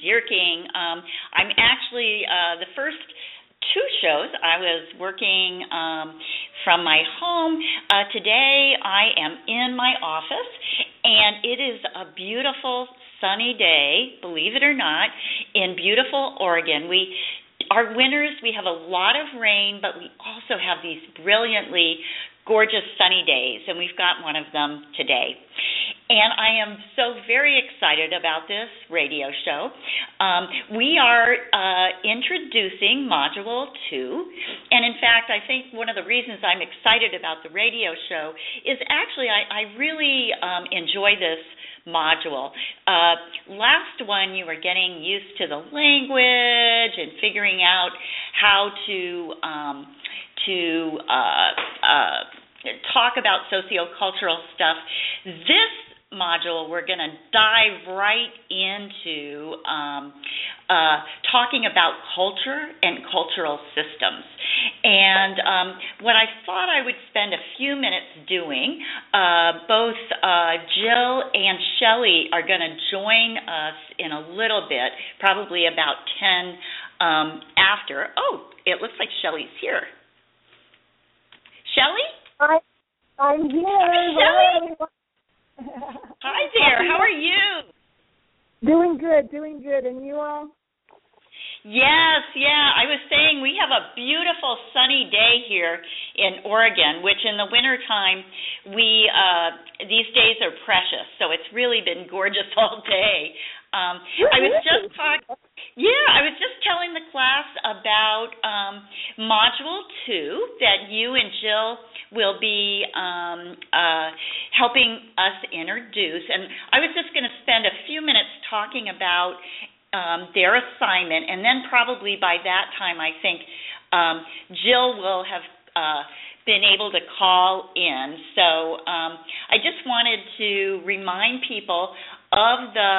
King. I'm actually the first two shows I was working from my home. Today I am in my office, and it is a beautiful sunny day, believe it or not, in beautiful Oregon. Our winters, we have a lot of rain, but we also have these brilliantly gorgeous sunny days, and we've got one of them today. And I am so very excited about this radio show. We are introducing Module 2, and in fact, I think one of the reasons I'm excited about the radio show is actually I really enjoy this module. Last one, you were getting used to the language and figuring out how to talk about sociocultural stuff. This module, we're going to dive right into talking about culture and cultural systems. And what I thought I would spend a few minutes doing, both Jill and Shelley are going to join us in a little bit, probably about 10 after. Oh, it looks like Shelley's here. Shelley? Hi, I'm here. Hi, Shelley. Hi there. How are you? Doing good. And you all? Yes, yeah. I was saying we have a beautiful sunny day here in Oregon, which in the wintertime, these days are precious. So it's really been gorgeous all day. I was just telling the class about Module 2 that you and Jill will be helping us introduce. And I was just going to spend a few minutes talking about their assignment, and then probably by that time I think Jill will have been able to call in. So I just wanted to remind people of the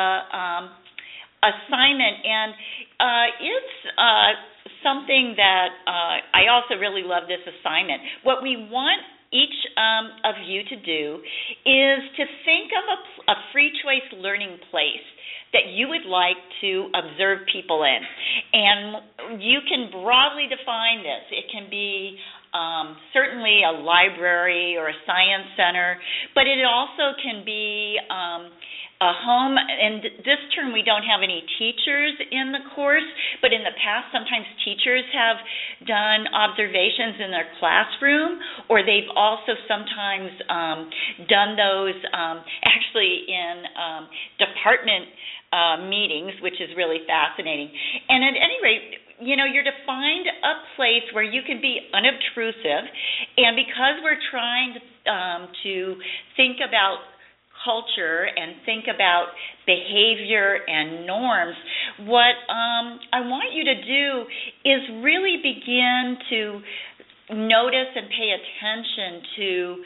assignment, and it's something that I also really love this assignment. What we want each of you to do is to think of a free choice learning place that you would like to observe people in. And you can broadly define this. It can be certainly a library or a science center, but it also can be a home. And this term we don't have any teachers in the course, but in the past sometimes teachers have done observations in their classroom, or they've also sometimes done those actually in department meetings, which is really fascinating. And at any rate, you're to find a place where you can be unobtrusive, and because we're trying to think about culture and think about behavior and norms, what I want you to do is really begin to notice and pay attention to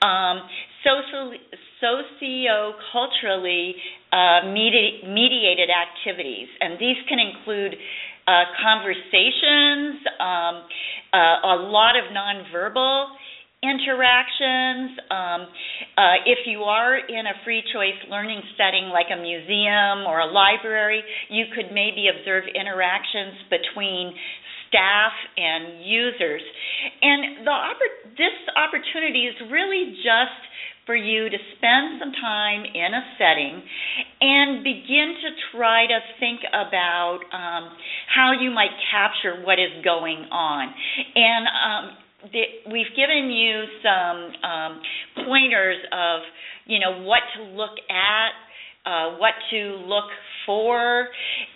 socio-culturally mediated activities. And these can include conversations, a lot of nonverbal interactions. If you are in a free choice learning setting like a museum or a library, you could maybe observe interactions between staff and users. And this opportunity is really just for you to spend some time in a setting and begin to try to think about how you might capture what is going on. And we've given you some pointers of, what to look at, what to look for,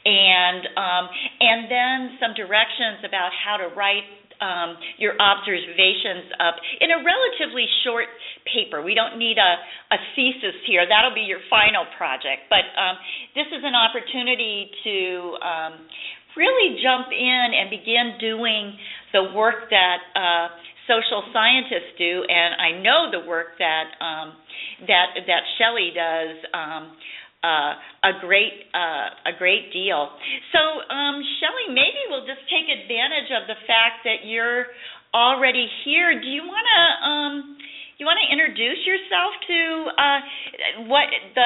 and then some directions about how to write your observations up in a relatively short paper. We don't need a thesis here. That'll be your final project. But this is an opportunity to really jump in and begin doing the work that social scientists do, and I know the work that Shelley does a great deal. So, Shelley, maybe we'll just take advantage of the fact that you're already here. Do you want to introduce yourself to what the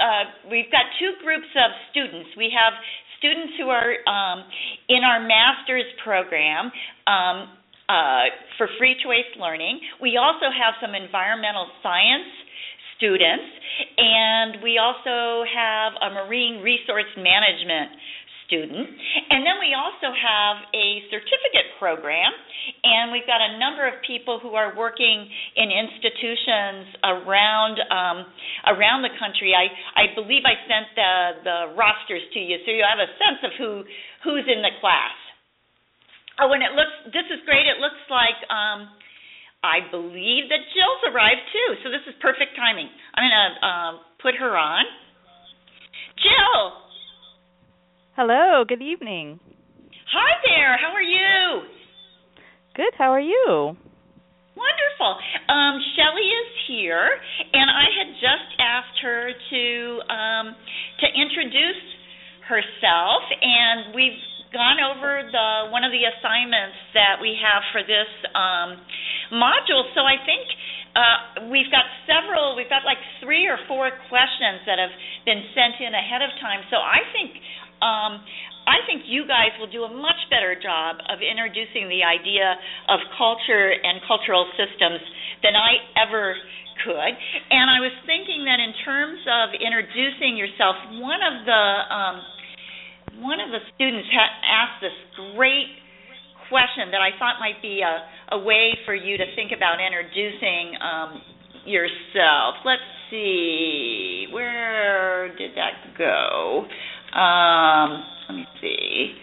we've got two groups of students. We have students who are in our master's program for free choice learning. We also have some environmental science students, and we also have a marine resource management student. And then we also have a certificate program, and we've got a number of people who are working in institutions around the country. I believe I sent the rosters to you, so you have a sense of who's in the class. Oh, and this is great. It looks like I believe that Jill's arrived too, so this is perfect timing. I'm going to put her on. Jill! Hello, good evening. Hi there, how are you? Good, how are you? Wonderful. Shelley is here, and I had just asked her to introduce herself, and we've gone over one of the assignments that we have for this module. So I think we've got like 3 or 4 questions that have been sent in ahead of time. So I think you guys will do a much better job of introducing the idea of culture and cultural systems than I ever could. And I was thinking that in terms of introducing yourself, one of the students asked this great question that I thought might be a way for you to think about introducing yourself. Let's see, where did that go? Let me see.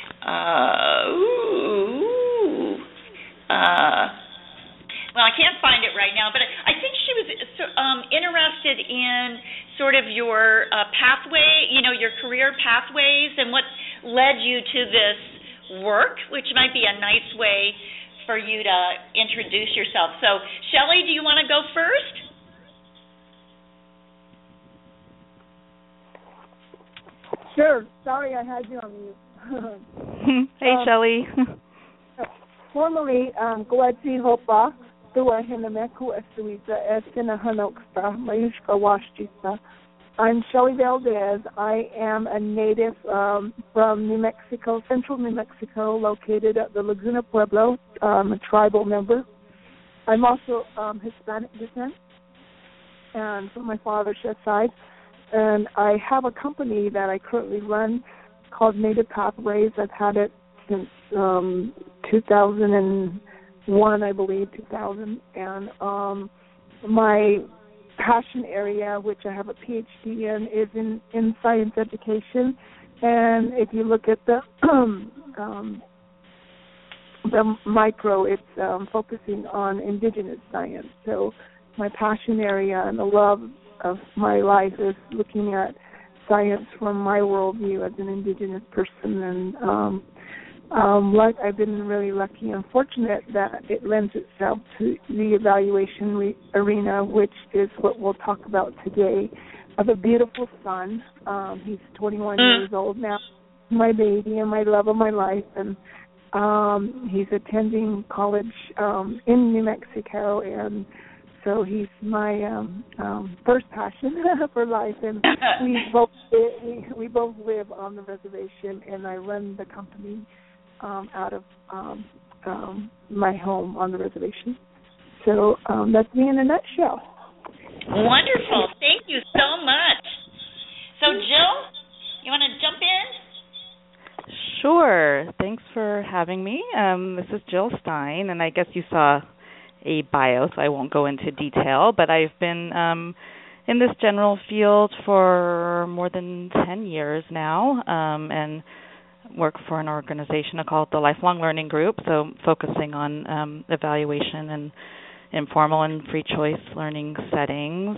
Well, I can't find it right now, but I think she was interested in sort of your pathway, your career pathways and what led you to this work, which might be a nice way for you to introduce yourself. So, Shelley, do you want to go first? Sure. Sorry, I had you on mute. Hey, Shelley. Formally, Gladzi Hopa, Tua Hinemeku Esuita, Estina Hanoksta, Mayushka Washchita. I'm Shelley Valdez. I am a native from New Mexico, central New Mexico, located at the Laguna Pueblo, a tribal member. I'm also Hispanic descent, and from my father's side. And I have a company that I currently run called Native Pathways. I've had it since 2001, I believe, 2000. And my passion area, which I have a PhD in, is in science education. And if you look at the micro, it's focusing on indigenous science. So my passion area and the love of my life is looking at science from my worldview as an indigenous person, and I've been really lucky and fortunate that it lends itself to the evaluation arena, which is what we'll talk about today. I have a beautiful son. He's 21 years old now, my baby and my love of my life, and he's attending college in New Mexico, and so he's my first passion for life, and we both live on the reservation, and I run the company out of my home on the reservation. So that's me in a nutshell. Wonderful. Thank you so much. So, Jill, you want to jump in? Sure. Thanks for having me. This is Jill Stein, and I guess you saw a bio, so I won't go into detail, but I've been in this general field for more than 10 years now, and work for an organization called the Lifelong Learning Group, so focusing on evaluation and informal and free choice learning settings.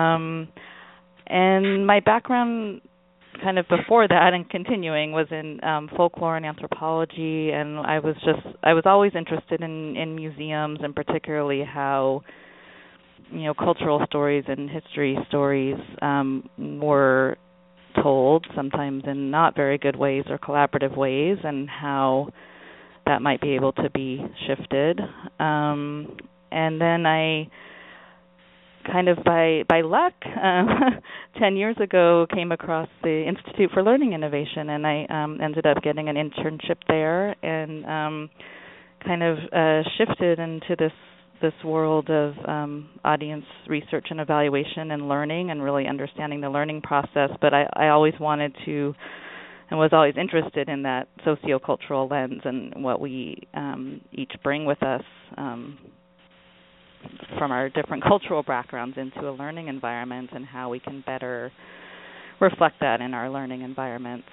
And my background kind of before that and continuing was in folklore and anthropology, and I was always interested in museums, and particularly how cultural stories and history stories were told, sometimes in not very good ways or collaborative ways, and how that might be able to be shifted. And then I kind of by luck, 10 years ago, came across the Institute for Learning Innovation, and I ended up getting an internship there, and kind of shifted into this world of audience research and evaluation and learning, and really understanding the learning process. But I always wanted to, and was always interested in that sociocultural lens and what we each bring with us from our different cultural backgrounds into a learning environment, and how we can better reflect that in our learning environments.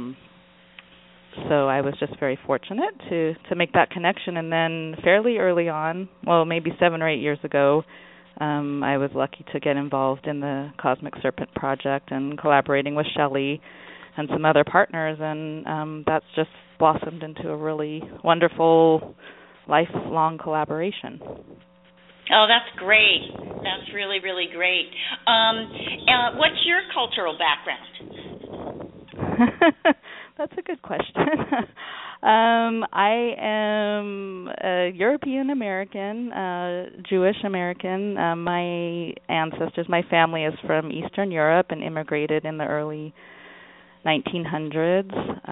So I was just very fortunate to make that connection, and then fairly early on, well, maybe 7 or 8 years ago, I was lucky to get involved in the Cosmic Serpent Project and collaborating with Shelley and some other partners, and that's just blossomed into a really wonderful, lifelong collaboration. Oh, that's great. That's really, really great. What's your cultural background? That's a good question. I am European American, Jewish American. My ancestors, my family is from Eastern Europe and immigrated in the early 1900s.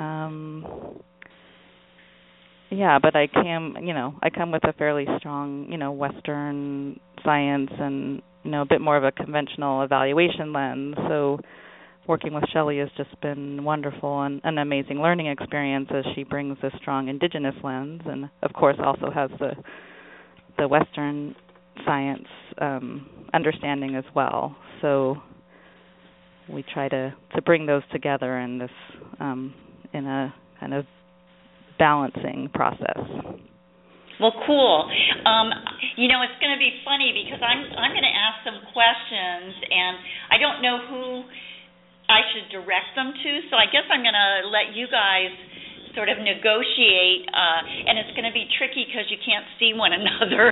Yeah, but I come with a fairly strong, Western science and, a bit more of a conventional evaluation lens. So working with Shelley has just been wonderful and an amazing learning experience, as she brings a strong indigenous lens, and of course also has the Western science understanding as well. So we try to bring those together in this in a kind of balancing process. Well, cool. It's going to be funny because I'm going to ask some questions, and I don't know who I should direct them to, so I guess I'm going to let you guys sort of negotiate, and it's going to be tricky because you can't see one another.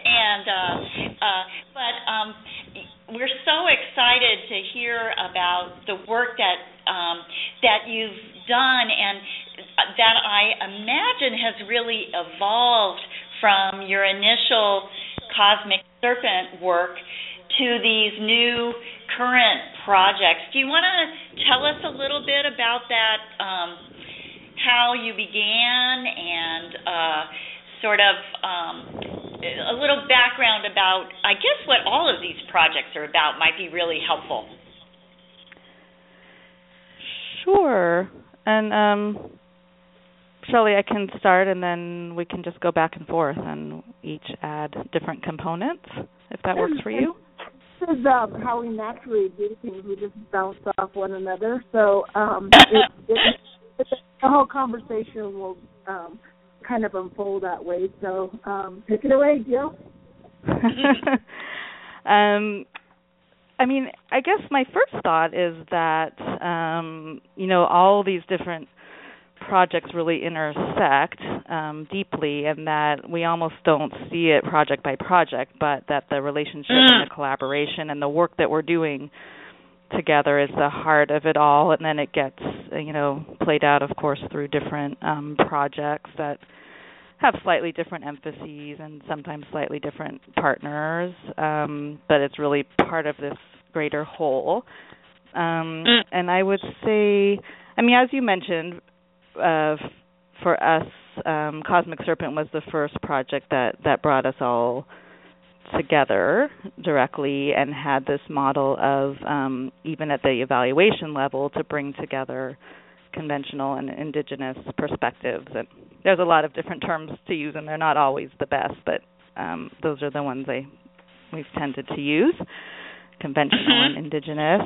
But we're so excited to hear about the work that you've done, and that I imagine has really evolved from your initial Cosmic Serpent work to these new current projects. Do you want to tell us a little bit about that, how you began, and sort of a little background about, I guess, what all of these projects are about might be really helpful. Sure. And Shelley, I can start, and then we can just go back and forth and each add different components, if that works for you. This is how we naturally do things. We just bounce off one another. So the whole conversation will kind of unfold that way. So take it away, Jill. I guess my first thought is that, all these different projects really intersect deeply, and that we almost don't see it project by project, but that the relationship and the collaboration and the work that we're doing together is the heart of it all, and then it gets, played out, of course, through different projects that have slightly different emphases and sometimes slightly different partners, but it's really part of this greater whole. And I would say, as you mentioned, for us, Cosmic Serpent was the first project that brought us all together directly and had this model of, even at the evaluation level, to bring together conventional and indigenous perspectives. And there's a lot of different terms to use, and they're not always the best, but those are the ones we've tended to use, conventional and indigenous.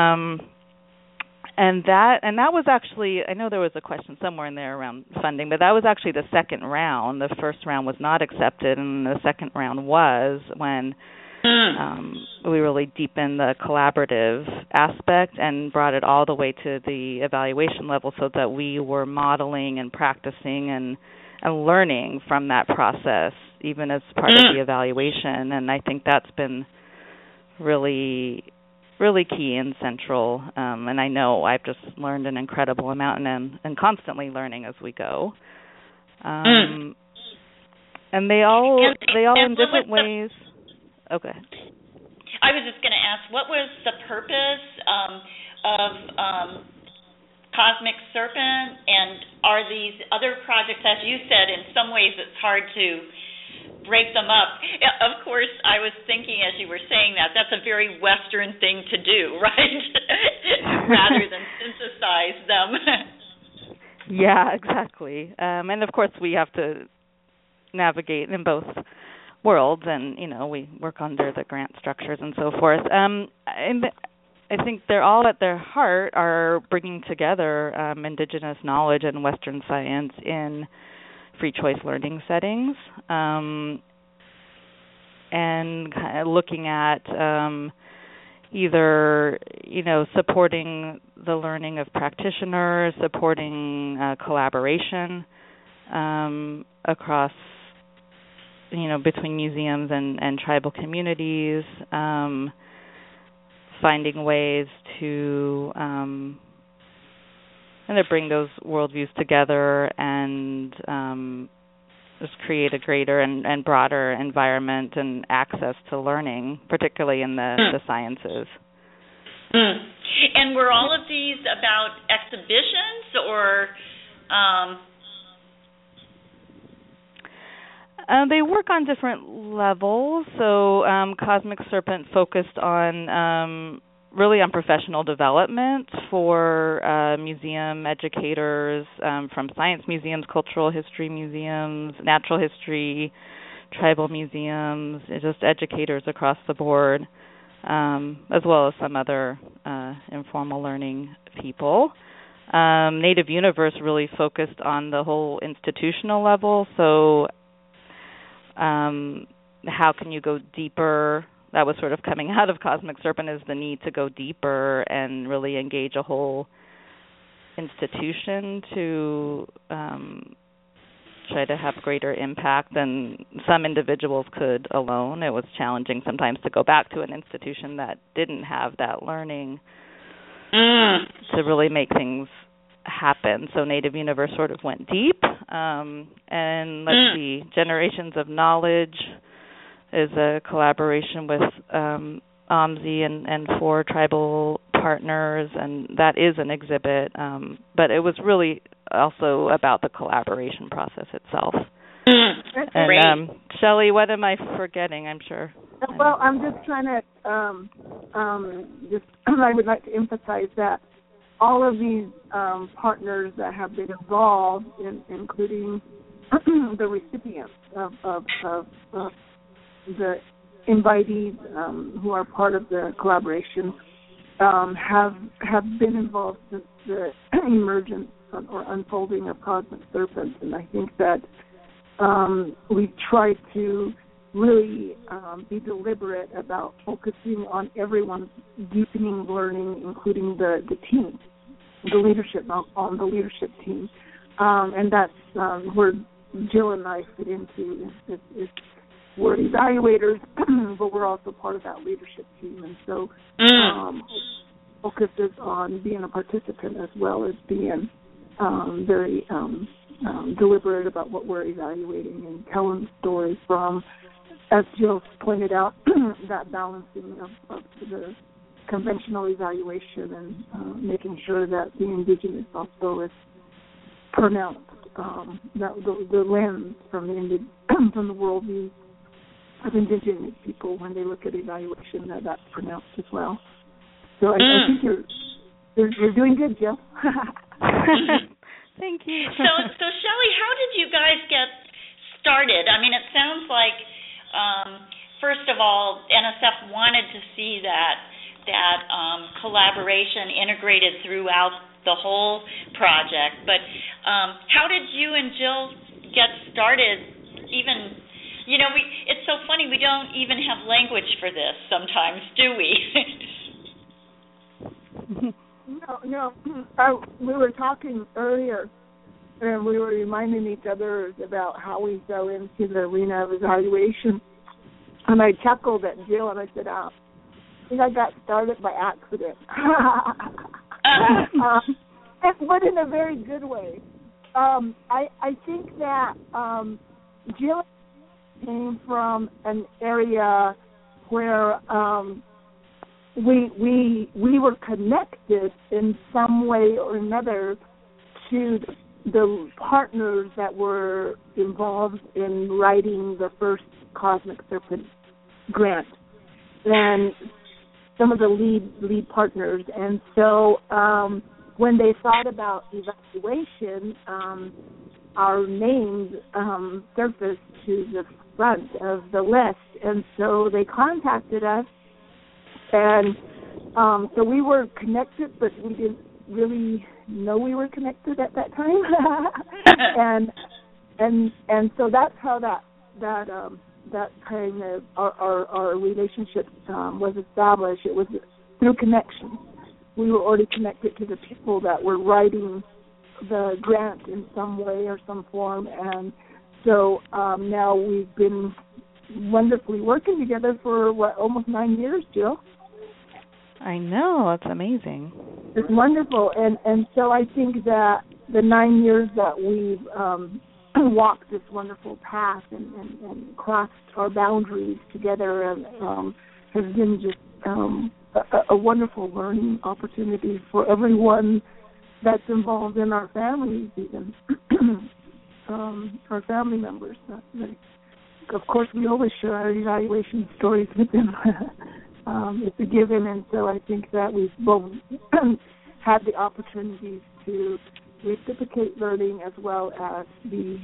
And that was actually, I know there was a question somewhere in there around funding, but that was actually the second round. The first round was not accepted, and the second round was when we really deepened the collaborative aspect and brought it all the way to the evaluation level, so that we were modeling and practicing and learning from that process, even as part of the evaluation. And I think that's been really key and central, and I know I've just learned an incredible amount and constantly learning as we go. And they all in different ways. Okay. I was just going to ask, what was the purpose of Cosmic Serpent, and are these other projects, as you said, in some ways it's hard to break them up. Of course, I was thinking as you were saying that, that's a very Western thing to do, right? Rather than synthesize them. Yeah, exactly. And of course we have to navigate in both worlds, and we work under the grant structures and so forth. And I think they're all at their heart are bringing together Indigenous knowledge and Western science in free choice learning settings, and kind of looking at either supporting the learning of practitioners, supporting collaboration across between museums and tribal communities, finding ways to bring those worldviews together and just create a greater and broader environment and access to learning, particularly in the sciences. And were all of these about exhibitions or? They work on different levels. So Cosmic Serpent focused on really on professional development for museum educators from science museums, cultural history museums, natural history, tribal museums, just educators across the board, as well as some other informal learning people. Native Universe really focused on the whole institutional level. So how can you go deeper? That was sort of coming out of Cosmic Serpent, is the need to go deeper and really engage a whole institution to try to have greater impact than some individuals could alone. It was challenging sometimes to go back to an institution that didn't have that learning to really make things happen. So Native Universe sort of went deep. And let's see, Generations of Knowledge is a collaboration with OMSI and 4 tribal partners, and that is an exhibit. But it was really also about the collaboration process itself. And Shelley, what am I forgetting? I'm sure. Well, I'm just trying to I would like to emphasize that all of these partners that have been involved, including the recipients of the invitees who are part of the collaboration, have been involved since the emergence or unfolding of Cosmic Serpent, and I think that we try to really be deliberate about focusing on everyone's deepening learning, including the team, the leadership, on the leadership team. And that's where Jill and I fit into. We're evaluators, but we're also part of that leadership team. And so focuses on being a participant as well as being very deliberate about what we're evaluating and telling stories from, as Jill pointed out, that balancing of the conventional evaluation and making sure that the Indigenous also is pronounced, that the lens from the worldview of Indigenous people when they look at evaluation, that's pronounced as well. So I think you're doing good, Jill. Thank you. So Shelley, how did you guys get started? I mean, it sounds like first of all, NSF wanted to see that collaboration integrated throughout the whole project. But how did you and Jill get started? Even, it's so funny, we don't even have language for this sometimes, do we? No. We were talking earlier, and we were reminding each other about how we fell into the arena of evaluation. And I chuckled at Jill, and I said, I think I got started by accident. But in a very good way. I think that Jill came from an area where we were connected in some way or another to the partners that were involved in writing the first Cosmic Serpent grant, and some of the lead partners. And so when they thought about evaluation, our names surfaced to the front of the list, and so they contacted us, and so we were connected, but we didn't really know we were connected at that time. and so that's how that kind of our relationship was established. It was through connection. We were already connected to the people that were writing the grant in some way or some form, and so now we've been wonderfully working together for almost 9 years, Jill. I know, that's amazing. It's wonderful, and so I think that the 9 years that we've walked this wonderful path and crossed our boundaries together has been just a wonderful learning opportunity for everyone that's involved in our families, even our family members. Of course, we always share our evaluation stories with them. It's a given, and so I think that we've both had the opportunities to reciprocate learning as well as the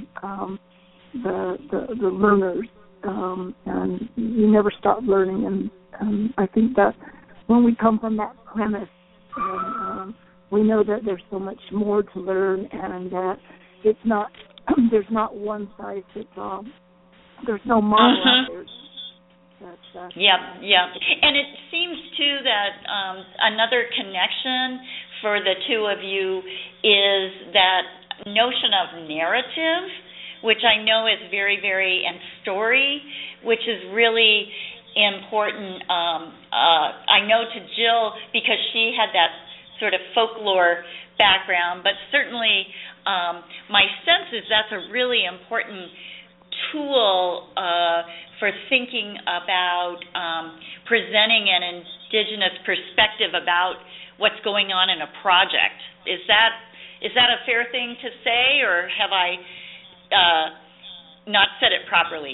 learners, and you never stop learning. And I think that when we come from that premise, we know that there's so much more to learn, and that it's not there's not one size fits all. There's no model out there. Yep. And it seems, too, that another connection for the two of you is that notion of narrative, which I know is very, and story, which is really important. I know to Jill, because she had that sort of folklore background, but certainly my sense is that's a really important tool for thinking about presenting an Indigenous perspective about what's going on in a project. Is that a fair thing to say, or have I not said it properly?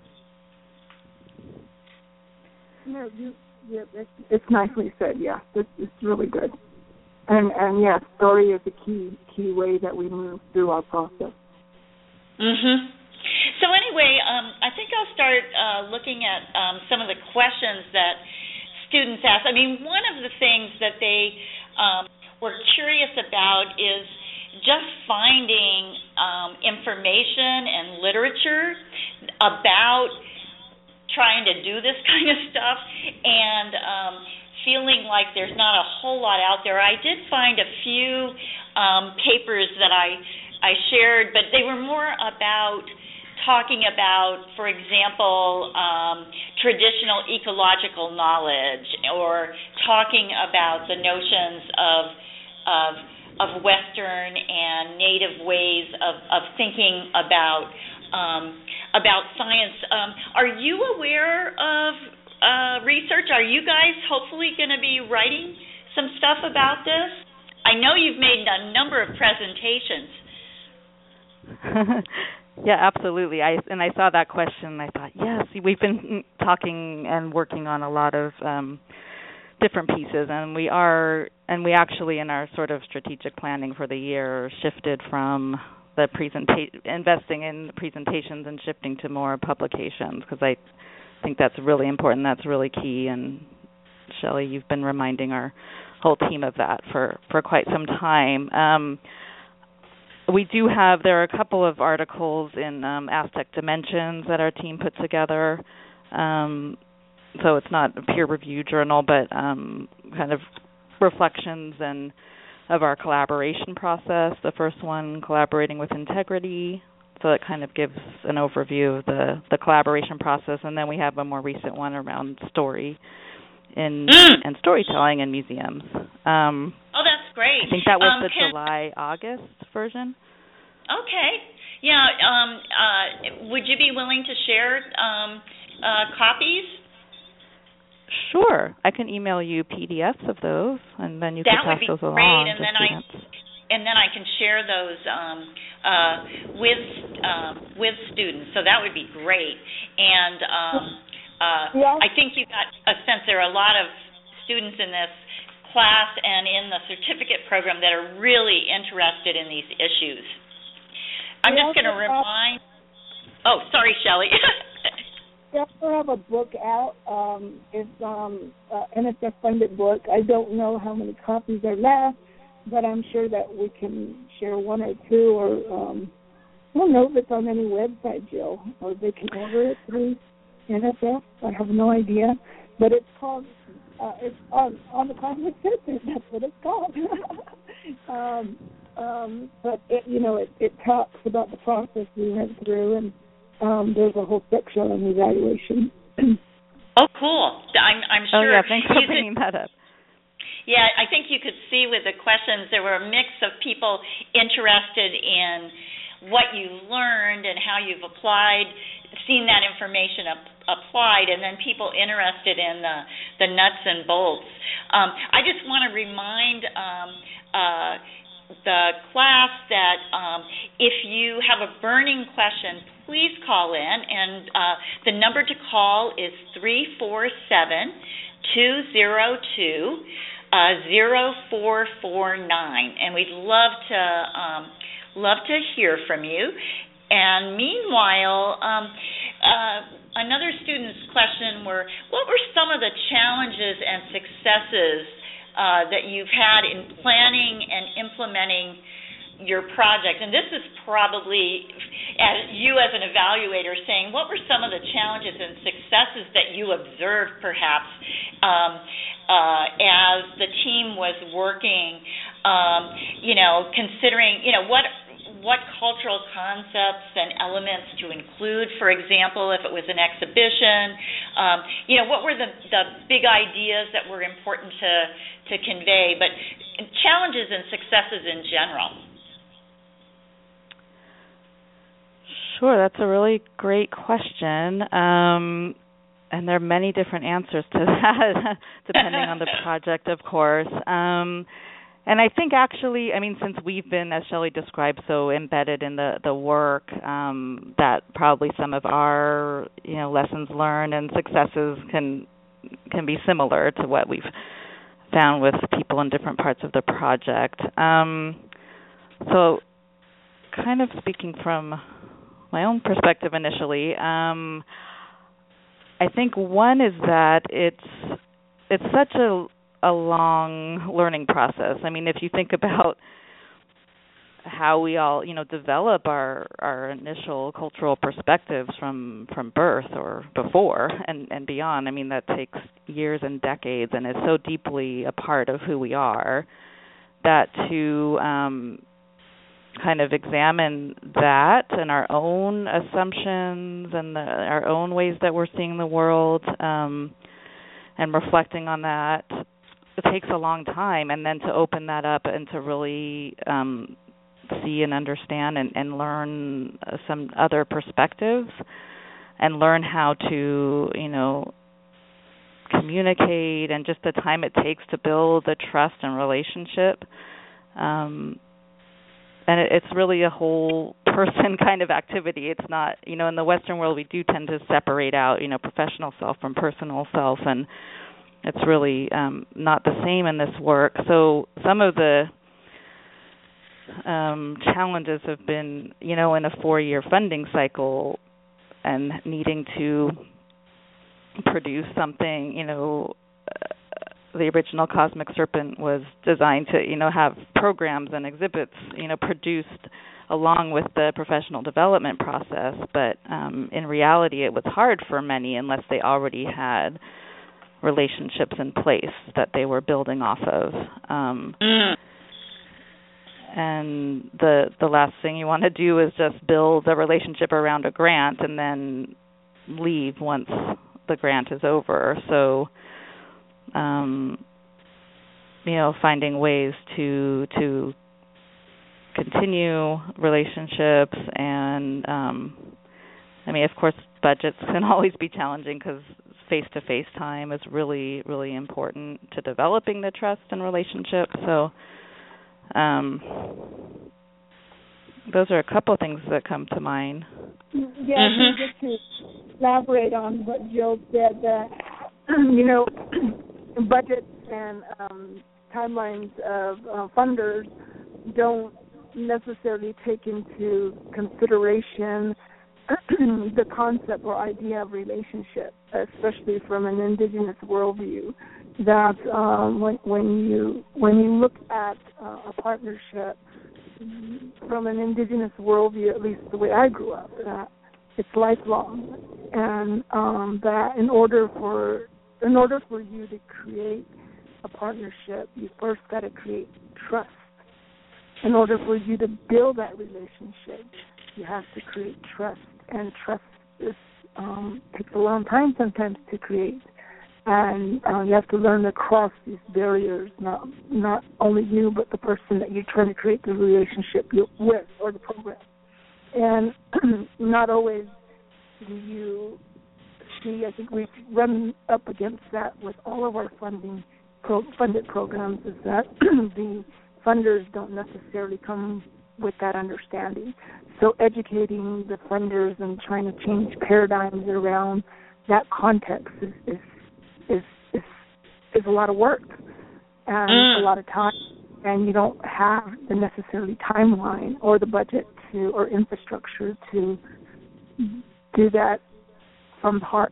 No, it's nicely said. Yeah, it's really good. And yeah, story is a key way that we move through our process. Mhm. So anyway, I think I'll start looking at some of the questions that students ask. I mean, one of the things that they were curious about is just finding information and literature about trying to do this kind of stuff, and feeling like there's not a whole lot out there. I did find a few papers that I shared, but they were more about talking about, for example, traditional ecological knowledge, or talking about the notions of Western and Native ways of thinking about science. Are you aware of research? Are you guys hopefully going to be writing some stuff about this? I know you've made a number of presentations. Yeah, absolutely. I saw that question, and I thought, yes, we've been talking and working on a lot of different pieces, and we actually, in our sort of strategic planning for the year, shifted from the investing in presentations and shifting to more publications, because I think that's really important. That's really key. And Shelley, you've been reminding our whole team of that for quite some time. There are a couple of articles in Aztec Dimensions that our team put together. So it's not a peer-reviewed journal, but kind of reflections of our collaboration process. The first one, Collaborating with Integrity. So it kind of gives an overview of the collaboration process. And then we have a more recent one around story and storytelling in museums. Oh, that's great. I think that was the July-August version. Okay. Yeah. Would you be willing to share copies? Sure. I can email you PDFs of those, and then you can pass those along to students. And then I can share those with students. So that would be great. And I think you got a sense there are a lot of students in this class and in the certificate program that are really interested in these issues. I'm just going to remind. Oh, sorry, Shelley. We also have a book out. It's an NSF-funded book. I don't know how many copies are left, but I'm sure that we can share one or two. Or I don't know if it's on any website, Jill, or they can order it through NSF. I have no idea. But it's called, it's on the Cosmic Center. That's what it's called. But, it talks about the process we went through, and there's a whole section on evaluation. Oh, cool. I'm sure. Oh, yeah, thanks for bringing that up. Yeah, I think you could see with the questions there were a mix of people interested in what you learned and how you've seen that information applied, and then people interested in the nuts and bolts. I just want to remind the class that if you have a burning question, please call in, and the number to call is 347-202-0449, and we'd love to hear from you. And meanwhile, another student's question were, what were some of the challenges and successes that you've had in planning and implementing your project? And this is probably you as an evaluator saying, what were some of the challenges and successes that you observed perhaps as the team was working, considering, what cultural concepts and elements to include, for example, if it was an exhibition, what were the big ideas that were important to convey, but challenges and successes in general. Sure, that's a really great question, and there are many different answers to that, depending on the project, of course. And I think actually, since we've been, as Shelley described, so embedded in the work, that probably some of our lessons learned and successes can be similar to what we've found with people in different parts of the project. So, kind of speaking from my own perspective initially, I think one is that it's such a long learning process. If you think about how we all, develop our initial cultural perspectives from birth or before and beyond, that takes years and decades and is so deeply a part of who we are, that to kind of examine that and our own assumptions and our own ways that we're seeing the world and reflecting on that, it takes a long time, and then to open that up and to really see and understand and learn some other perspectives and learn how to, communicate, and just the time it takes to build a trust and relationship. And it's really a whole person kind of activity. It's not, in the Western world we do tend to separate out, professional self from personal self, and it's really not the same in this work. So some of the challenges have been, in a 4-year funding cycle and needing to produce something, the original Cosmic Serpent was designed to, have programs and exhibits, produced along with the professional development process. But in reality, it was hard for many unless they already had relationships in place that they were building off of. And the last thing you want to do is just build a relationship around a grant and then leave once the grant is over. So, finding ways to continue relationships, and of course, budgets can always be challenging because face-to-face time is really, really important to developing the trust and relationship. So those are a couple of things that come to mind. Yeah, just to elaborate on what Jill said, that budgets and timelines of funders don't necessarily take into consideration the concept or idea of relationship, especially from an indigenous worldview. That when you look at a partnership from an indigenous worldview, at least the way I grew up, that it's lifelong, and that in order for you to create a partnership, you first got to create trust. In order for you to build that relationship, you have to create trust, and trust takes a long time sometimes to create, and you have to learn to cross these barriers. Not only you, but the person that you're trying to create the relationship with, or the program. And not always do you see. I think we've run up against that with all of our funded programs. Is that the funders don't necessarily come with that understanding. So educating the funders and trying to change paradigms around that context is a lot of work and a lot of time, and you don't have the necessarily timeline or the budget or infrastructure to do that from the heart.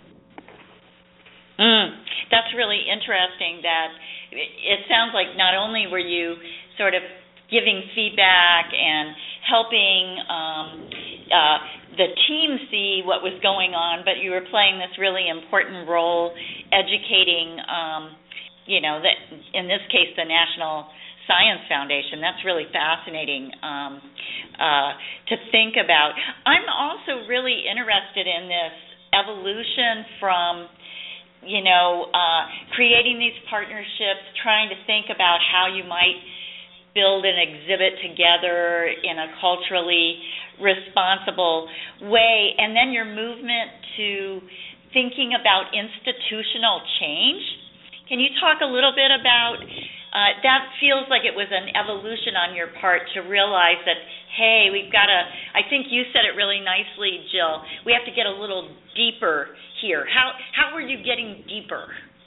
That's really interesting. That it sounds like not only were you sort of giving feedback and helping the team see what was going on, but you were playing this really important role educating, that in this case, the National Science Foundation. That's really fascinating to think about. I'm also really interested in this evolution from creating these partnerships, trying to think about how you might build an exhibit together in a culturally responsible way, and then your movement to thinking about institutional change. Can you talk a little bit about that? Feels like it was an evolution on your part to realize that, hey, we've got to, I think you said it really nicely, Jill, we have to get a little deeper here. How were you getting deeper?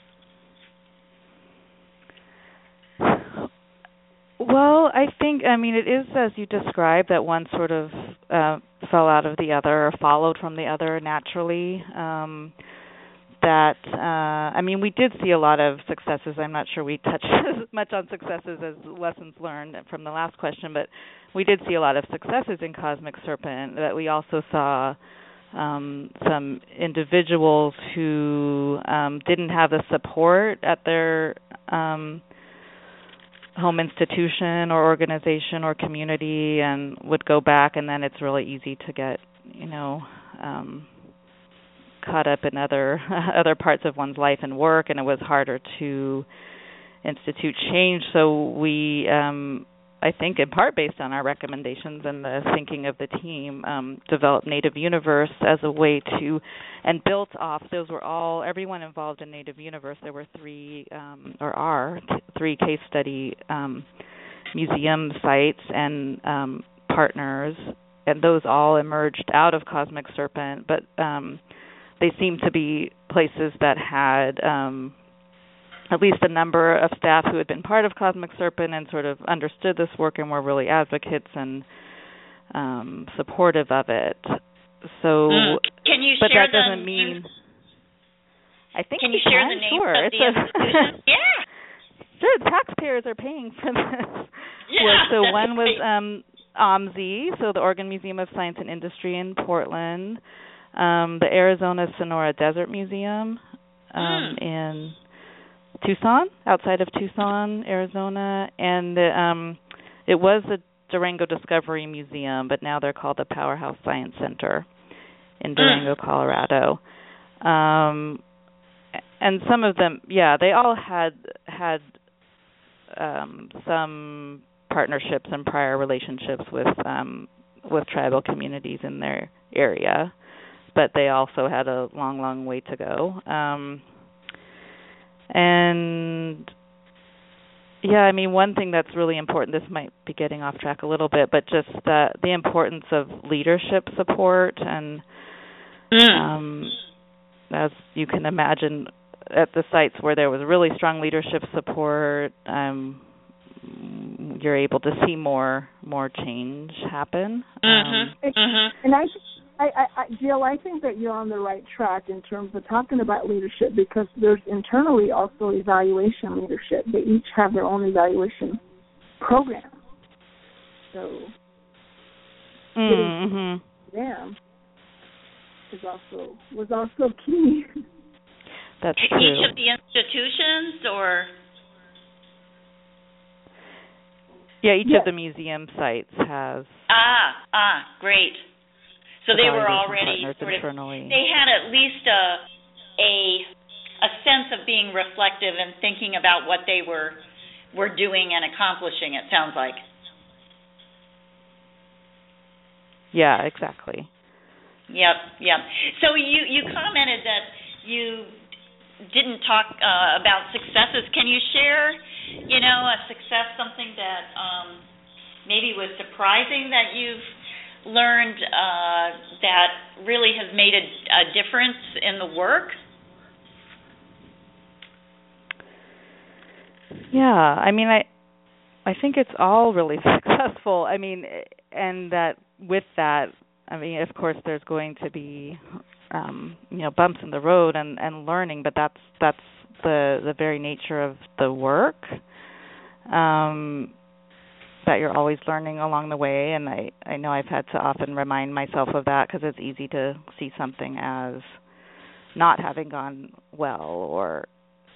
Well, I think, it is as you described, that one sort of fell out of the other or followed from the other naturally. We did see a lot of successes. I'm not sure we touched as much on successes as lessons learned from the last question, but we did see a lot of successes in Cosmic Serpent. That we also saw some individuals who didn't have the support at their home institution or organization or community, and would go back, and then it's really easy to get, caught up in other parts of one's life and work, and it was harder to institute change. So we, I think in part based on our recommendations and the thinking of the team, developed Native Universe as a way to, and built off, those were all, everyone involved in Native Universe, there were three case study museum sites and partners, and those all emerged out of Cosmic Serpent, but they seemed to be places that had at least a number of staff who had been part of Cosmic Serpent and sort of understood this work and were really advocates and supportive of it. So, can you but share that doesn't mean. I think can you share the names sure. of the institutions? Yeah. Sure, the taxpayers are paying for this. Yeah. So one was OMSI, so the Oregon Museum of Science and Industry in Portland, the Arizona Sonora Desert Museum in Tucson, outside of Tucson, Arizona, and it was the Durango Discovery Museum, but now they're called the Powerhouse Science Center in Durango, Colorado. And some of them, they all had some partnerships and prior relationships with tribal communities in their area. but they also had a long, long way to go. And yeah, I mean, one thing that's really important, this might be getting off track a little bit, but just the importance of leadership support. And as you can imagine, at the sites where there was really strong leadership support, you're able to see more change happen. And Jill, I think that you're on the right track in terms of talking about leadership, because there's internally also evaluation leadership. They each have their own evaluation program. So getting them was also key. That's true. Each of the institutions, or? Yeah, each of the museum sites has. Great. So they were already internally. They had at least a sense of being reflective and thinking about what they were doing and accomplishing, it sounds like. Yeah, exactly. Yep. So you commented that you didn't talk about successes. Can you share, a success, something that maybe was surprising that you've learned that really has made a difference in the work? Yeah, I mean, I think it's all really successful. I mean, and that with that, I mean, of course, there's going to be bumps in the road and learning, but that's the very nature of the work. That you're always learning along the way, and I know I've had to often remind myself of that, because it's easy to see something as not having gone well or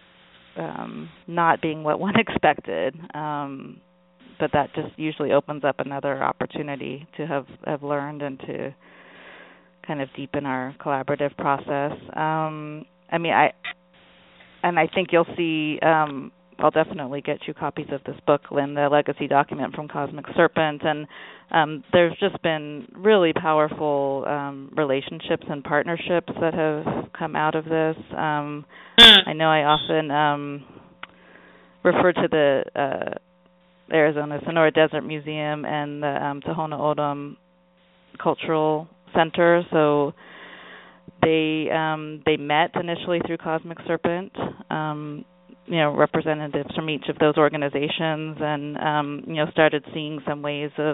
not being what one expected, but that just usually opens up another opportunity to have learned and to kind of deepen our collaborative process. I mean, I think you'll see. I'll definitely get you copies of this book, Lynn, the Legacy Document from Cosmic Serpent, and there's just been really powerful relationships and partnerships that have come out of this. I know I often refer to the Arizona Sonora Desert Museum and the Tohono O'odham Cultural Center, so they met initially through Cosmic Serpent. Representatives from each of those organizations, and started seeing some ways of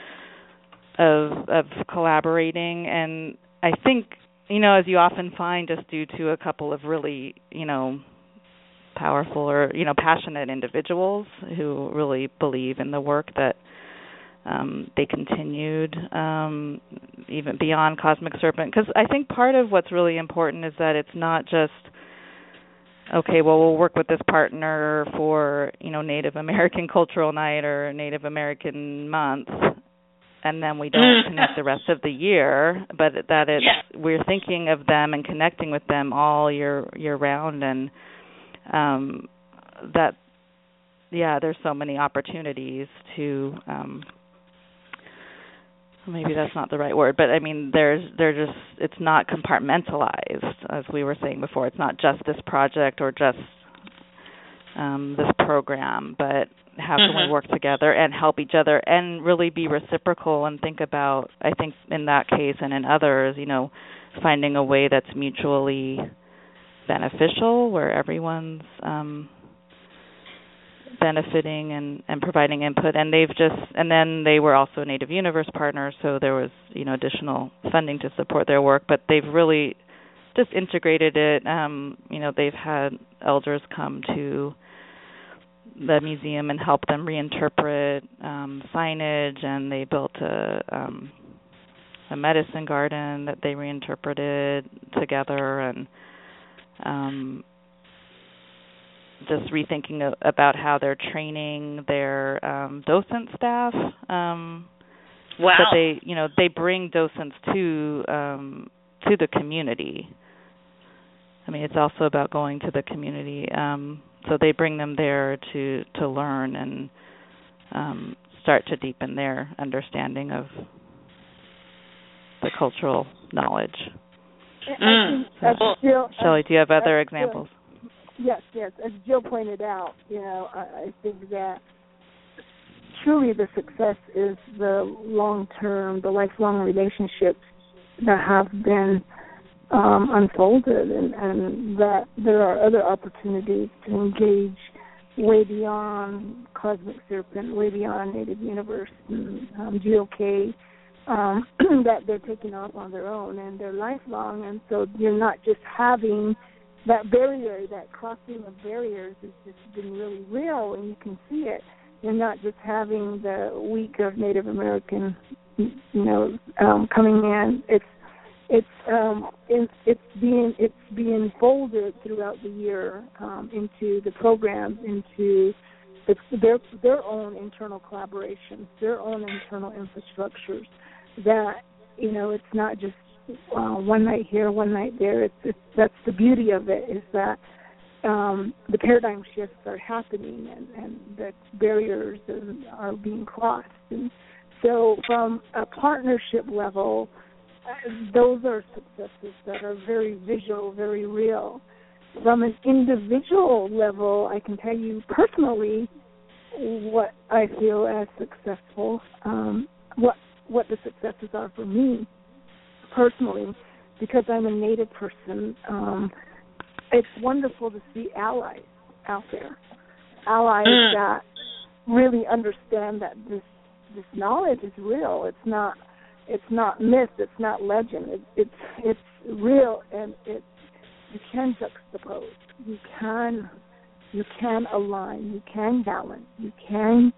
collaborating. And I think, as you often find, just due to a couple of really, powerful or passionate individuals who really believe in the work, that they continued even beyond Cosmic Serpent. Because I think part of what's really important is that it's not just, okay, well, we'll work with this partner for, Native American Cultural Night or Native American Month, and then we don't connect the rest of the year, but that we're thinking of them and connecting with them all year round, and there's so many opportunities to maybe that's not the right word, but I mean, it's not compartmentalized, as we were saying before. It's not just this project or just this program, but how can we work together and help each other and really be reciprocal and think about, I think in that case and in others, finding a way that's mutually beneficial, where everyone's benefiting and providing input. And then they were also Native Universe partners, so there was additional funding to support their work, but they've really just integrated it. They've had elders come to the museum and help them reinterpret signage, and they built a medicine garden that they reinterpreted together, and just rethinking about how they're training their docent staff. Wow. But they bring docents to the community. I mean, it's also about going to the community. So they bring them there to learn and start to deepen their understanding of the cultural knowledge. I think Shelley, do you have other examples? Yes. As Jill pointed out, I think that truly the success is the long-term, the lifelong relationships that have been unfolded, and that there are other opportunities to engage way beyond Cosmic Serpent, way beyond Native Universe, and GOK, that they're taking off on their own, and they're lifelong, and so you're not just having that barrier, that crossing of barriers has just been really real, and you can see it. You're not just having the week of Native American, coming in. It's being folded throughout the year into the programs, into their own internal collaborations, their own internal infrastructures. That it's not just one night here, one night there. That's the beauty of it, is that the paradigm shifts are happening, and the barriers are being crossed. And so from a partnership level, those are successes that are very visual, very real. From an individual level, I can tell you personally what I feel as successful, what the successes are for me personally, because I'm a Native person. It's wonderful to see allies out there, allies that really understand that this knowledge is real. It's not myth. It's not legend. It's real, and you can juxtapose. You can align. You can balance. You can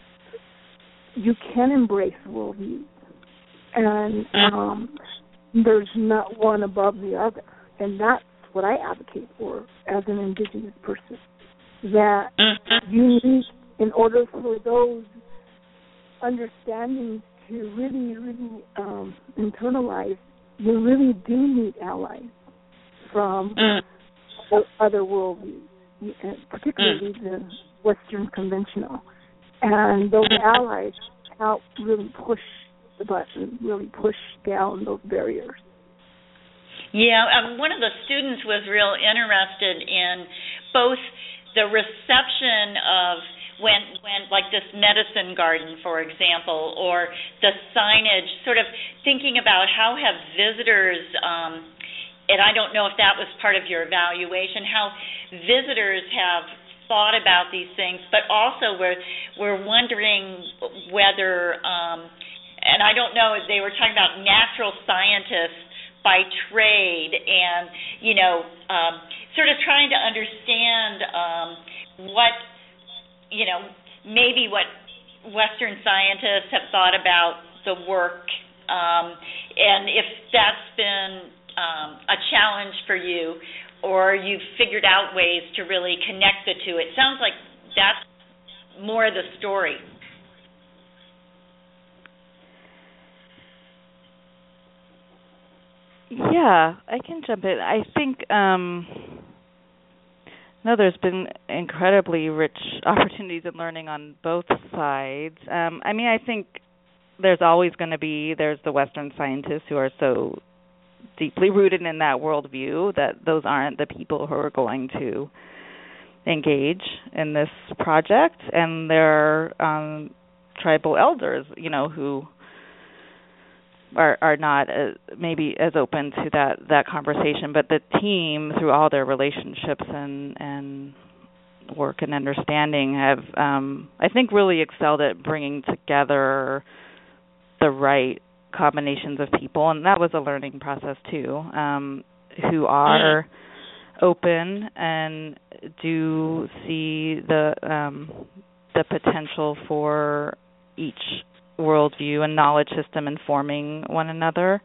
embrace worldviews, and there's not one above the other, and that's what I advocate for as an Indigenous person. That you need, in order for those understandings to really, really internalize, you really do need allies from other worldviews, particularly the Western conventional. And those allies help really push the button, really push down those barriers. Yeah, one of the students was real interested in both the reception of when like this medicine garden, for example, or the signage, sort of thinking about how have visitors, and I don't know if that was part of your evaluation, how visitors have thought about these things, but also we're wondering whether, and I don't know, they were talking about natural scientists by trade, and sort of trying to understand what maybe what Western scientists have thought about the work, and if that's been a challenge for you, or you've figured out ways to really connect the two. It sounds like that's more of the story. Yeah, I can jump in. I think there's been incredibly rich opportunities in learning on both sides. I think there's always going to be, there's the Western scientists who are so deeply rooted in that worldview that those aren't the people who are going to engage in this project. And there are tribal elders, who are not maybe as open to that conversation, but the team, through all their relationships and work and understanding, have I think really excelled at bringing together the right combinations of people, and that was a learning process too, who are open and do see the potential for each worldview and knowledge system informing one another.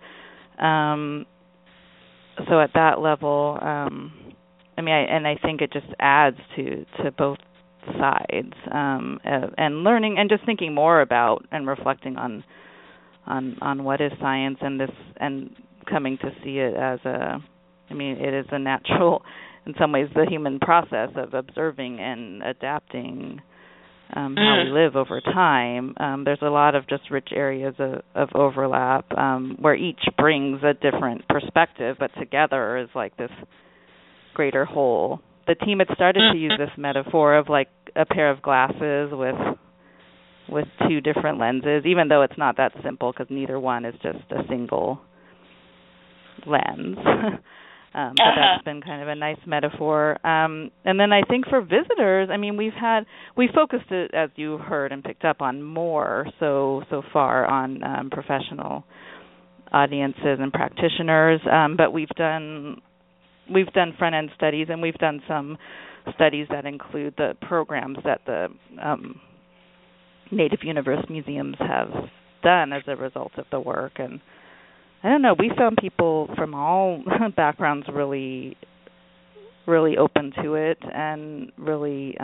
So at that level, I think it just adds to both sides, and learning and just thinking more about and reflecting on what is science, and this, and coming to see it as it is a natural, in some ways, the human process of observing and adapting how we live over time. There's a lot of just rich areas of overlap where each brings a different perspective, but together is like this greater whole. The team had started to use this metaphor of like a pair of glasses with two different lenses, even though it's not that simple because neither one is just a single lens. But that's been kind of a nice metaphor. And then I think for visitors, I mean, we focused it, as you heard and picked up on, more so far on professional audiences and practitioners. But we've done front-end studies, and we've done some studies that include the programs that the Native Universe museums have done as a result of the work. And I don't know, we found people from all backgrounds really, really open to it and really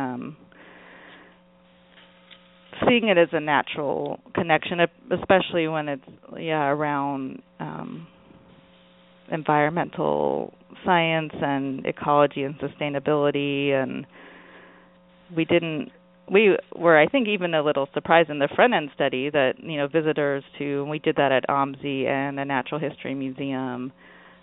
seeing it as a natural connection, especially when it's around environmental science and ecology and sustainability. And we were, I think, even a little surprised in the front-end study that, visitors to, and we did that at OMSI and the Natural History Museum,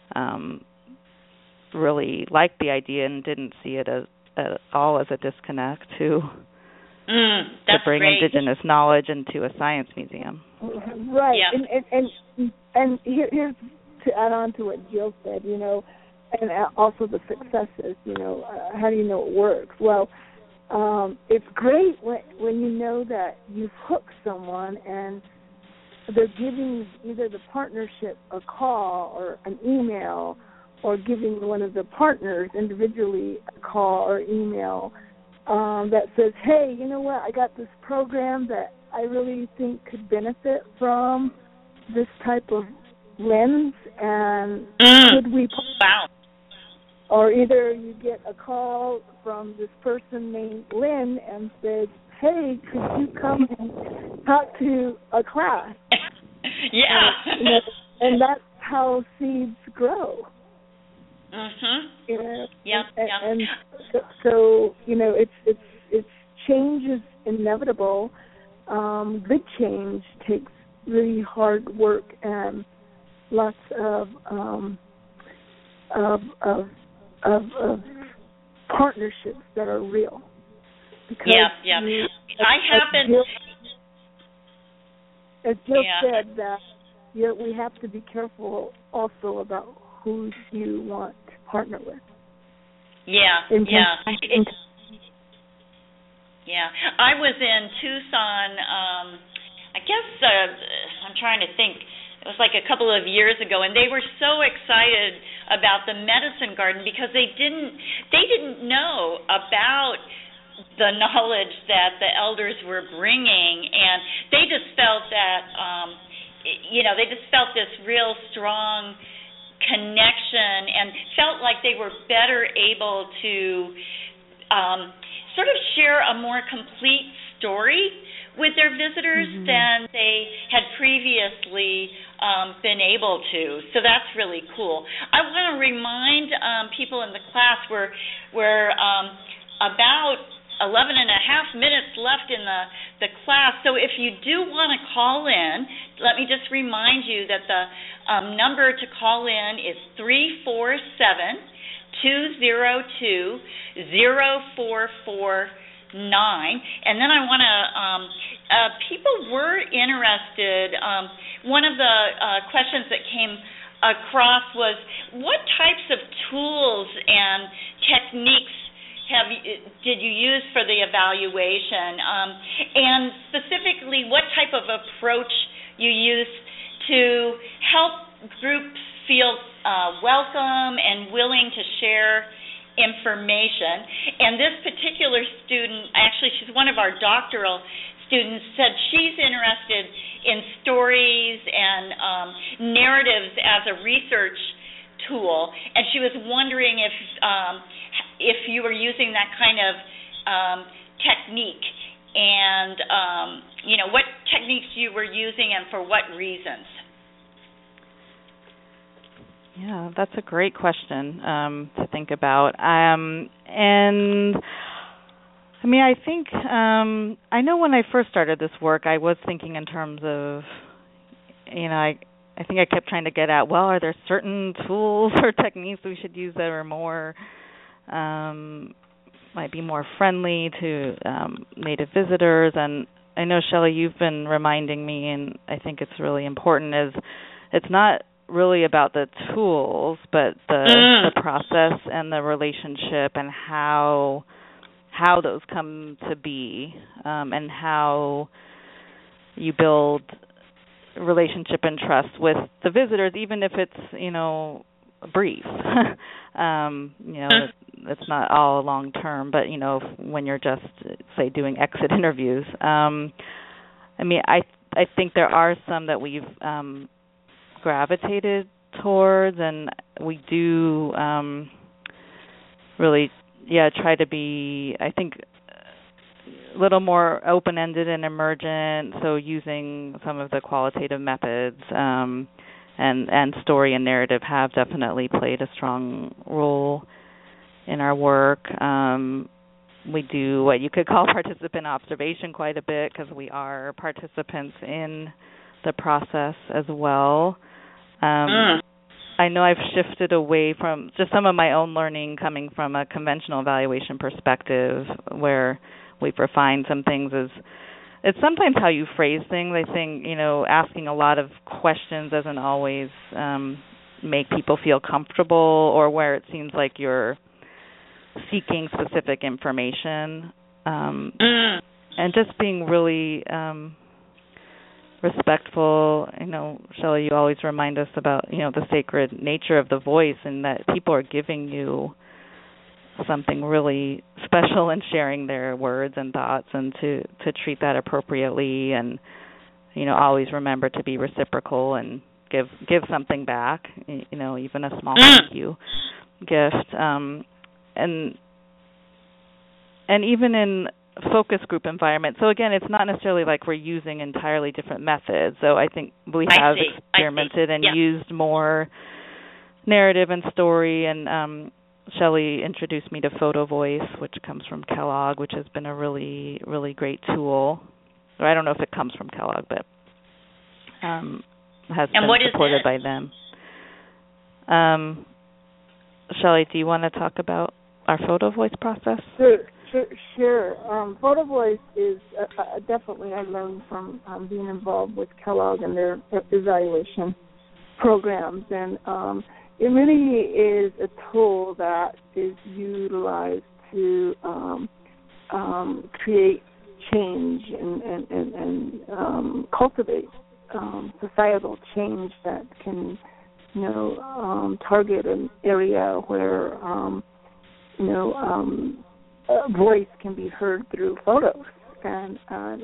really liked the idea and didn't see it at all as a disconnect to bring great. Indigenous knowledge into a science museum. Right. Yeah. And here's to add on to what Jill said, and also the successes, how do you know it works? Well, it's great when you know that you've hooked someone and they're giving either the partnership a call or an email, or giving one of the partners individually a call or email that says, hey, you know what, I got this program that I really think could benefit from this type of lens, and could we... Wow. Or either you get a call from this person named Lynn and says, hey, could you come and talk to a class? Yeah. And that's how seeds grow. Mhm. Yep. And so it's change is inevitable. Good change takes really hard work and lots of partnerships that are real. Because as Jill said, that we have to be careful also about who you want to partner with. I was in Tucson, I guess, I'm trying to think, it was like a couple of years ago, and they were so excited about the medicine garden because they didn't know about the knowledge that the elders were bringing, and they just felt that, they just felt this real strong connection and felt like they were better able to sort of share a more complete story with their visitors than they had previously been able to. So that's really cool. I want to remind people in the class we're about 11 and a half minutes left in the class. So if you do want to call in, let me just remind you that the number to call in is 347-202-0449. And then I want to, people were interested. One of the questions that came across was, what types of tools and techniques did you use for the evaluation? And specifically, what type of approach you use to help groups feel welcome and willing to share information. And this particular student, actually she's one of our doctoral students, said she's interested in stories and narratives as a research tool, and she was wondering if you were using that kind of technique, and what techniques you were using and for what reasons. Yeah, that's a great question to think about. And I mean, I think I know when I first started this work, I was thinking in terms of, I think I kept trying to get at, well, are there certain tools or techniques we should use that are more might be more friendly to Native visitors? And I know, Shelley, you've been reminding me, and I think it's really important, is it's not really about the tools, but the process and the relationship and how those come to be, and how you build relationship and trust with the visitors, even if it's, brief. It's not all long term, but when you're just, say, doing exit interviews. I mean, I think there are some that we've gravitated towards, and we do really try to be, I think, a little more open-ended and emergent, so using some of the qualitative methods, and story and narrative have definitely played a strong role in our work. We do what you could call participant observation quite a bit, because we are participants in the process as well. I know I've shifted away from just some of my own learning coming from a conventional evaluation perspective, where we've refined some things. It's sometimes how you phrase things. I think, asking a lot of questions doesn't always make people feel comfortable, or where it seems like you're seeking specific information. And just being really respectful. Shelley, you always remind us about, the sacred nature of the voice, and that people are giving you something really special and sharing their words and thoughts, and to treat that appropriately, and always remember to be reciprocal and give something back, even a small thank you gift, and even in focus group environment. So again, it's not necessarily like we're using entirely different methods. So I think we have experimented and used more narrative and story, and Shelley introduced me to Photo Voice, which comes from Kellogg, which has been a really, really great tool. Or I don't know if it comes from Kellogg, but has been supported by them. Shelley, do you want to talk about our Photo Voice process? Sure. Photo Voice is definitely, I learned from being involved with Kellogg and their evaluation programs, and it really is a tool that is utilized to create change and cultivate societal change that can, target an area where, voice can be heard through photos. And,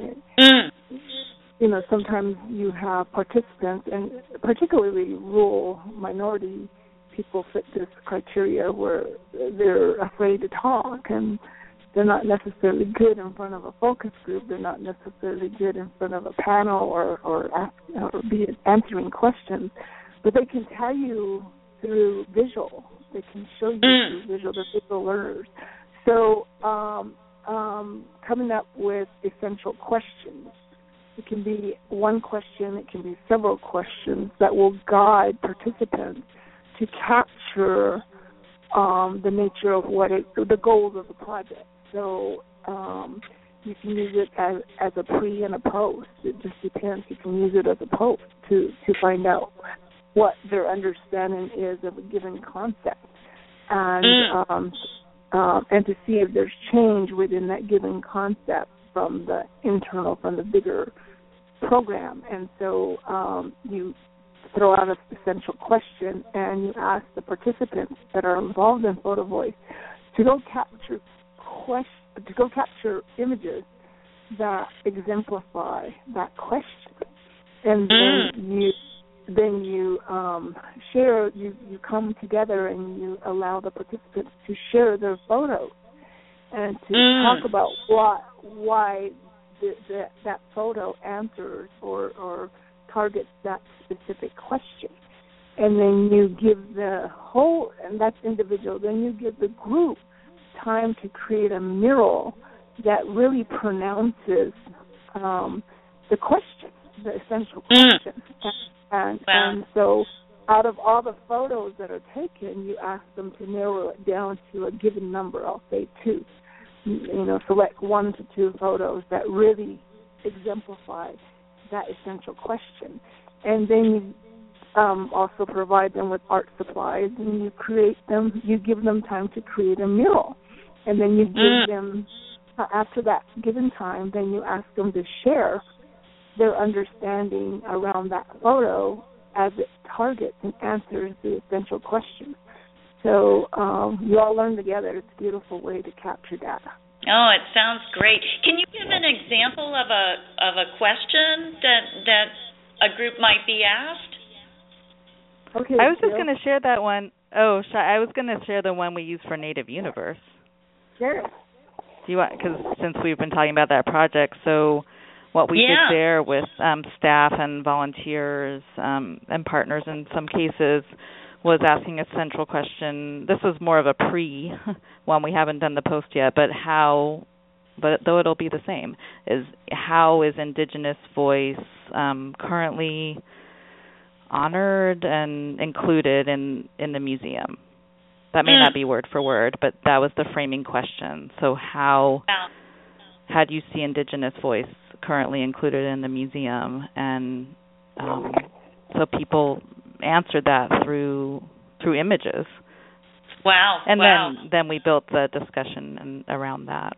sometimes you have participants, and particularly rural minority people fit this criteria where they're afraid to talk, and they're not necessarily good in front of a focus group. They're not necessarily good in front of a panel or be answering questions, but they can tell you through visual. They can show you through visual. They're visual learners. So coming up with essential questions. It can be one question. It can be several questions that will guide participants to capture the nature of the goals of the project. So you can use it as a pre and a post. It just depends. You can use it as a post to find out what their understanding is of a given concept, and to see if there's change within that given concept from the bigger program. And so you throw out an essential question, and you ask the participants that are involved in Photo Voice to go capture images that exemplify that question, and then you share. You come together and you allow the participants to share their photos and to talk about why that photo answers or targets that specific question. And then you give the whole, and that's individual, then you give the group time to create a mural that really pronounces the question, the essential question. And so out of all the photos that are taken, you ask them to narrow it down to a given number, I'll say 2. Select 1 to 2 photos that really exemplify that essential question. And then you also provide them with art supplies, and you give them time to create a mural. And then you give them, after that given time, then you ask them to share their understanding around that photo as it targets and answers the essential question. So you all learn together. It's a beautiful way to capture data. Oh, it sounds great. Can you give an example of a question that a group might be asked? Okay. I was just going to share that one. I was going to share the one we use for Native Universe. Sure. Do you want? Because since we've been talking about that project, so what we did there with staff and volunteers and partners in some cases was asking a central question. This was more of a one. We haven't done the post yet, but though it'll be the same, is how is Indigenous voice currently honored and included in the museum? That may not be word for word, but that was the framing question. So how do you see Indigenous voice currently included in the museum? And so people answered that through images. Wow. And then we built the discussion around that.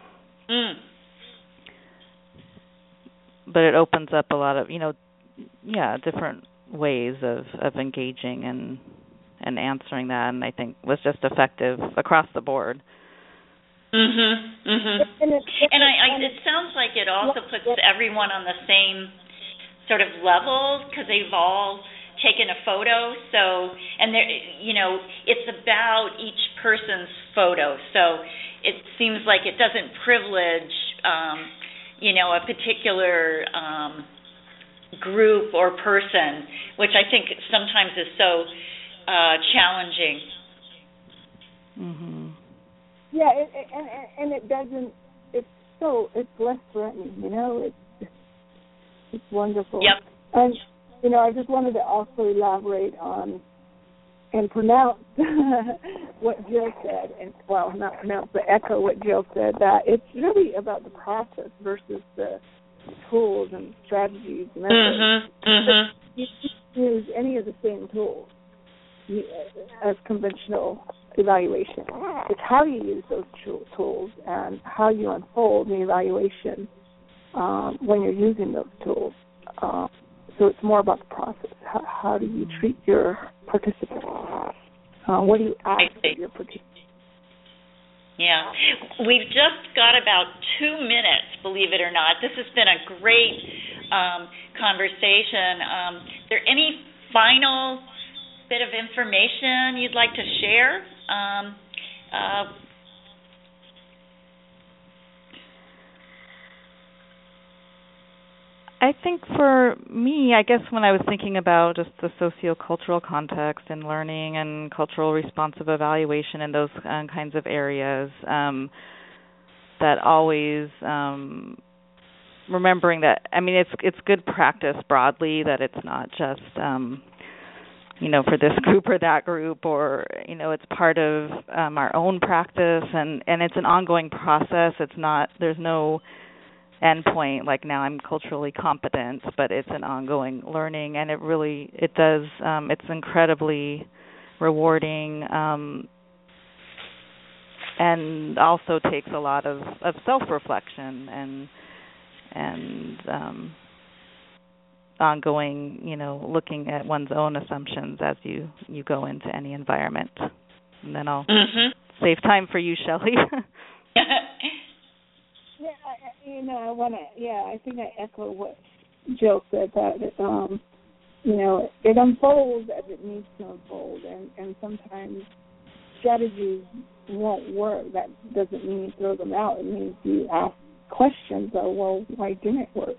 But it opens up a lot of, different ways of engaging and answering that, and I think was just effective across the board. And it sounds like it also puts everyone on the same sort of level because they've all taken a photo. So, and there, it's about each person's photo. So it seems like it doesn't privilege, a particular group or person, which I think sometimes is so challenging. Yeah, and it doesn't. It's less threatening. It's wonderful. Yep. And I just wanted to also elaborate on and pronounce what Jill said, not pronounce, but echo what Jill said, that it's really about the process versus the tools and strategies and methods. You can use any of the same tools as conventional evaluation. It's how you use those tools and how you unfold the evaluation when you're using those tools. So it's more about the process. How do you treat your participants? What do you ask of your participants? Yeah. We've just got about 2 minutes, believe it or not. This has been a great conversation. Is there any final bit of information you'd like to share? I think for me, I guess when I was thinking about just the sociocultural context and learning and cultural responsive evaluation in those kinds of areas, that always remembering that, it's good practice broadly, that it's not just, for this group or that group, or, it's part of our own practice, and it's an ongoing process. There's no endpoint, like now I'm culturally competent, but it's an ongoing learning, and it does, it's incredibly rewarding, and also takes a lot of self-reflection and ongoing, looking at one's own assumptions as you go into any environment. And then I'll save time for you, Shelley. I think I echo what Jill said, that it unfolds as it needs to unfold, and sometimes strategies won't work. That doesn't mean you throw them out. It means you ask questions of, why didn't it work?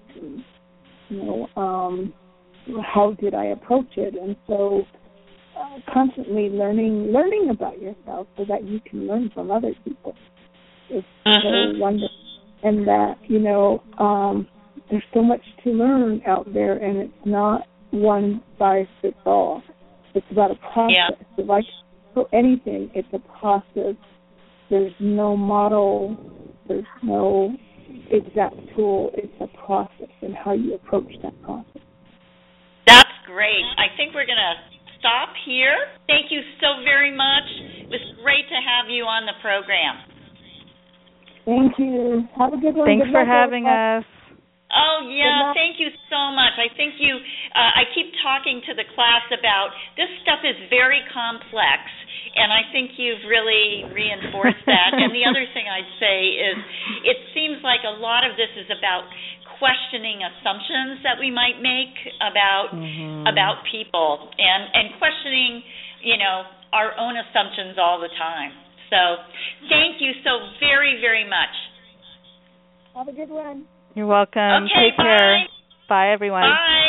And, how did I approach it? And so constantly learning about yourself so that you can learn from other people. It's so wonderful. and that, there's so much to learn out there, and it's not one size fits all. It's about a process. Yeah. Like for anything, it's a process. There's no model. There's no exact tool. It's a process and how you approach that process. That's great. I think we're going to stop here. Thank you so very much. It was great to have you on the program. Thank you. Have a good one. Thanks for having us. Oh, yeah, thank you so much. I think I keep talking to the class about this stuff is very complex, and I think you've really reinforced that. And the other thing I'd say is it seems like a lot of this is about questioning assumptions that we might make about people and questioning, our own assumptions all the time. So thank you so very, very much. Have a good one. You're welcome. Okay, Take care. Bye, everyone. Bye.